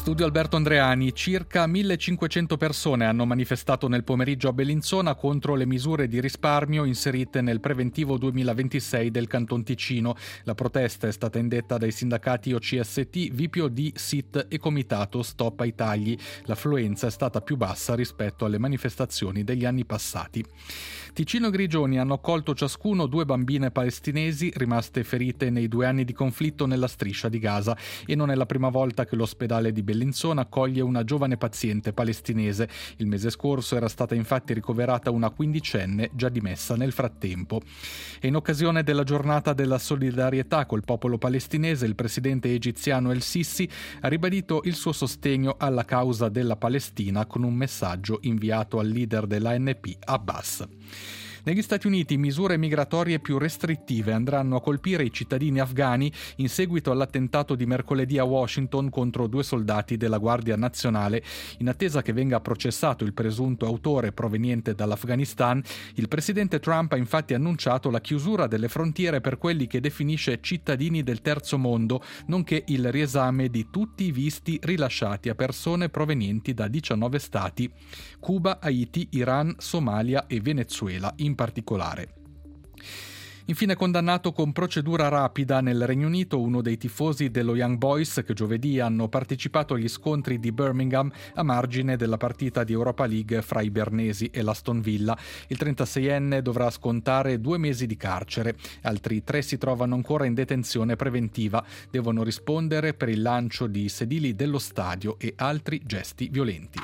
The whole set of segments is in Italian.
Studio Alberto Andreani. Circa 1500 persone hanno manifestato nel pomeriggio a Bellinzona contro le misure di risparmio inserite nel preventivo 2026 del Canton Ticino. La protesta è stata indetta dai sindacati OCST, VPOD, SIT e Comitato Stop ai Tagli. L'affluenza è stata più bassa rispetto alle manifestazioni degli anni passati. Ticino e Grigioni hanno accolto ciascuno 2 bambine palestinesi rimaste ferite nei 2 anni di conflitto nella striscia di Gaza, e non è la prima volta che l'ospedale di Bellinzona accoglie una giovane paziente palestinese. Il mese scorso era stata infatti ricoverata una quindicenne già dimessa nel frattempo. E in occasione della giornata della solidarietà col popolo palestinese, il presidente egiziano El Sisi ha ribadito il suo sostegno alla causa della Palestina con un messaggio inviato al leader dell'ANP Abbas. Negli Stati Uniti misure migratorie più restrittive andranno a colpire i cittadini afghani in seguito all'attentato di mercoledì a Washington contro 2 soldati della Guardia Nazionale. In attesa che venga processato il presunto autore proveniente dall'Afghanistan, il presidente Trump ha infatti annunciato la chiusura delle frontiere per quelli che definisce cittadini del terzo mondo, nonché il riesame di tutti i visti rilasciati a persone provenienti da 19 stati: Cuba, Haiti, Iran, Somalia e Venezuela in particolare. Infine condannato con procedura rapida nel Regno Unito uno dei tifosi dello Young Boys che giovedì hanno partecipato agli scontri di Birmingham a margine della partita di Europa League fra i Bernesi e l'Aston Villa. Il 36enne dovrà scontare 2 mesi di carcere. Altri 3 si trovano ancora in detenzione preventiva. Devono rispondere per il lancio di sedili dello stadio e altri gesti violenti.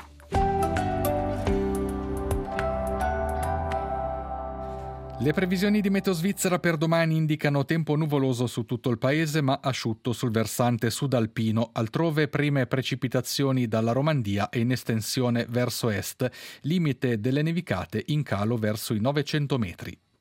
Le previsioni di Meteo Svizzera per domani indicano tempo nuvoloso su tutto il paese, ma asciutto sul versante sudalpino. Altrove prime precipitazioni dalla Romandia e in estensione verso est, limite delle nevicate in calo verso i 900 metri.